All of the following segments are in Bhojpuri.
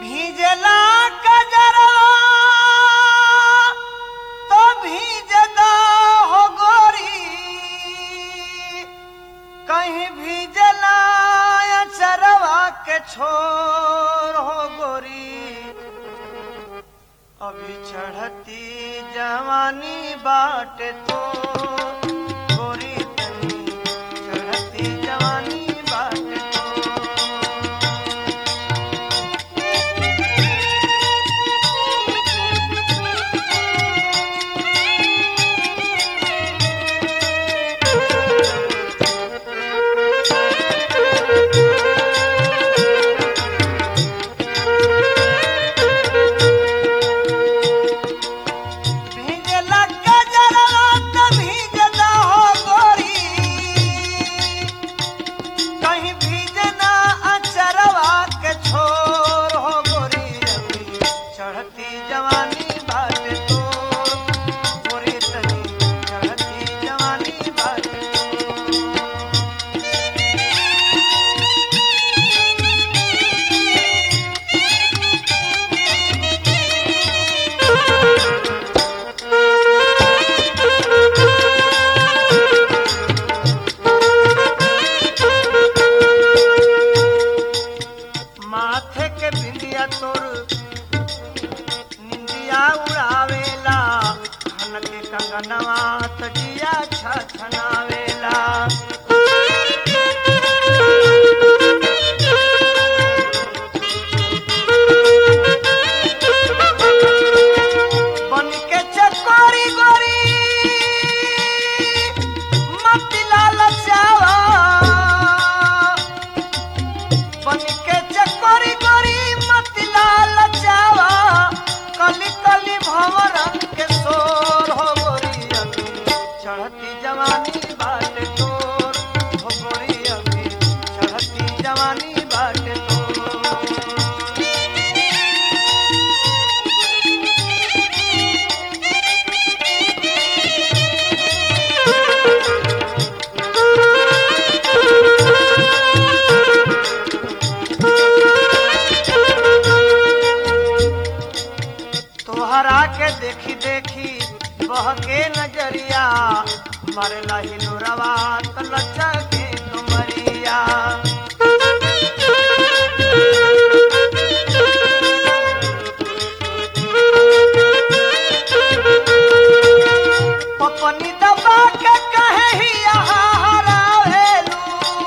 भीजला कजरा तो भीजदा हो गोरी, कहीं भीजला चरवा के छोर हो गोरी। अभी चढ़ती जवानी बाट तो गोरी तनी चढ़ती जवानी बाट तो। माथे के बिंदिया तोर निंदिया उड़ावेला, खन के कंगनवा तजिया छछनावेला। बन के चकोरी गोरी मत लालचावा, बन के चकोरी गोरी मत लालचावा, कली कली भंवरन के शोर हो गोरी। अभी चढ़ती जवानी बाट तोर हो गोरी, अभी चढ़ती जवानी बाट तोर। तोहरा के देखी देखी बहके नजरिया, मरला हिलोरवा त लच्चा के तुमरिया। पपनी दबा के कहे ही यहाँ हरावेलू,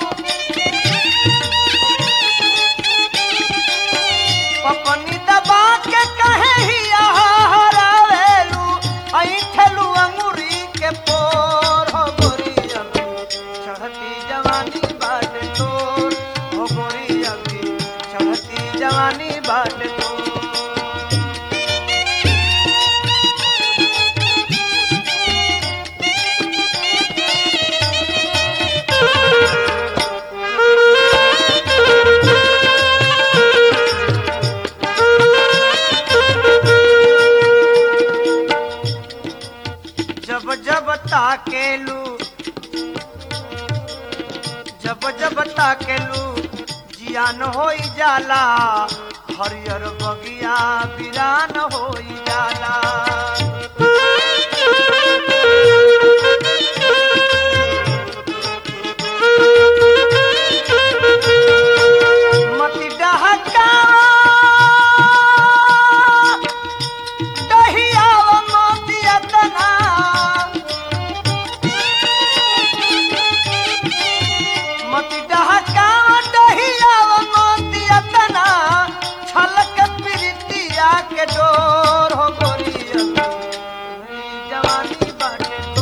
पपनी दबा के कहे ही यहाँ हरावेलू, ऐठलू अंगूरी के पोर हो गोरी। अभी चढ़ती जवानी बाट तोर हो गोरी, अभी चढ़ती जवानी बाट तोर। जब जब ताकेलू, जब जब ताकेलू जियान होई जाला, हरियर बगिया बिरान होई जाला। मति डहका दहियाव मोतिया तना, मति डहका दहियाव मोतिया तना, छलक प्रीतिया के डोर हो गोरी। अभी जवानी बाटे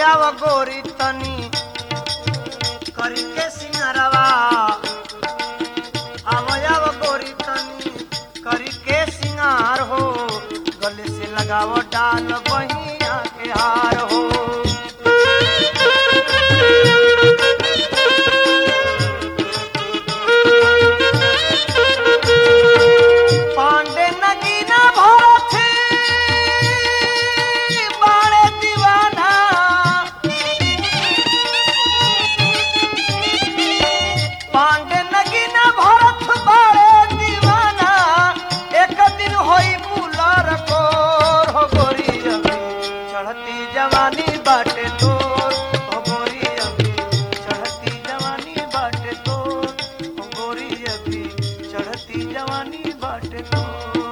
आवयाव गोरी तनी करी के सिंगरवा आवयाव गोरी तनी करी के सिंगार हो गले से लगाव डाल बहिया के हार हो पांडे नगीना भरत बाणे दीवाना पांडे नगीना भरत बाणे दीवाना एक दिन होई मुलर कोर हो गोरी अभी चढ़ती जवानी बाटे तोर हो गोरी अभी चढ़ती जवानी बाटे तोर हो गोरी अभी चढ़ती जवानी बाटे तोर